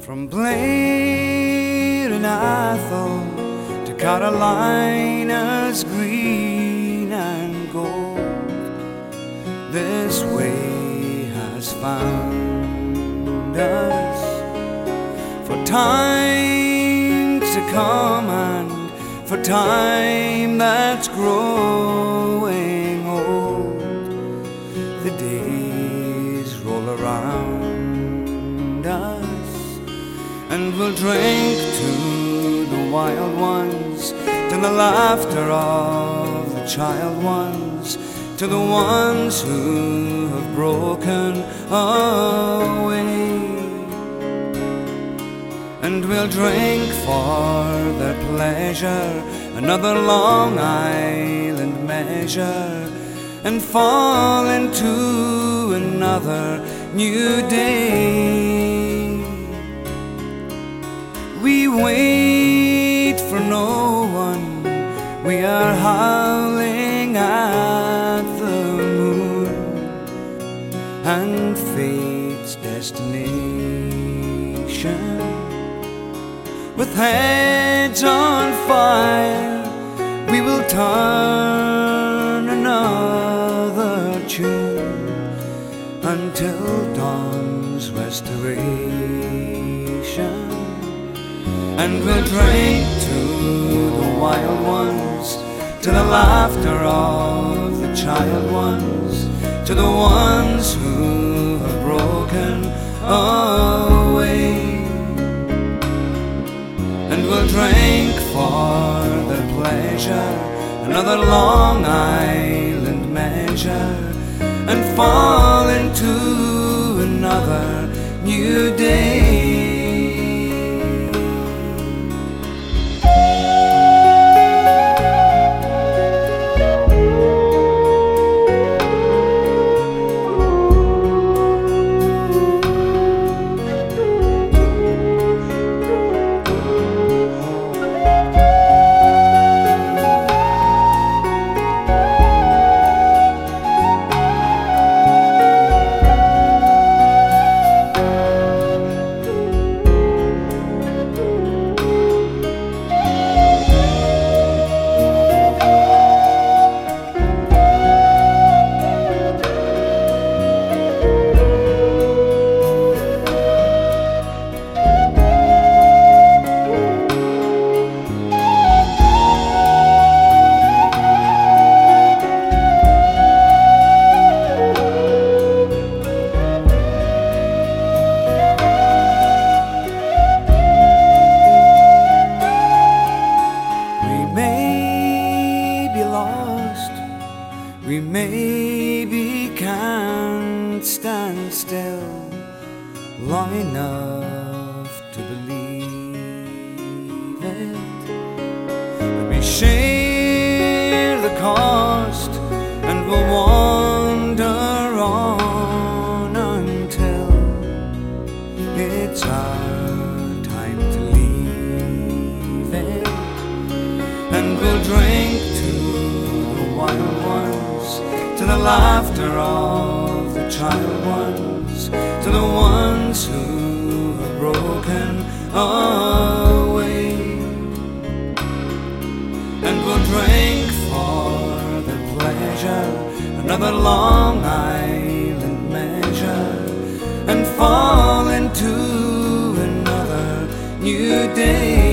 From Blair and Athol to Carolina's green and gold, this way has found us for time to come and for time that's growing old. The days roll around us, and we'll drink to the wild ones, to the laughter of the child ones, to the ones who have broken away. And we'll drink for their pleasure another Long Island measure, and fall into another new day. We wait for no one, we are howling at the moon and fate's destination. With heads on fire, we will turn another tune until dawn's restoration. And we'll drink to the wild ones, to the laughter of the child ones, to the ones who have broken away. And we'll drink for their pleasure another Long Island measure, and fall into another new day. We maybe can't stand still long enough to believe it, but we share the cost and we'll wander on until it's our time to leave it. And we'll drink to the wild ones, to the laughter of the child ones, to the ones who have broken away. And we'll drink for their pleasure another Long Island measure, and fall into another new day.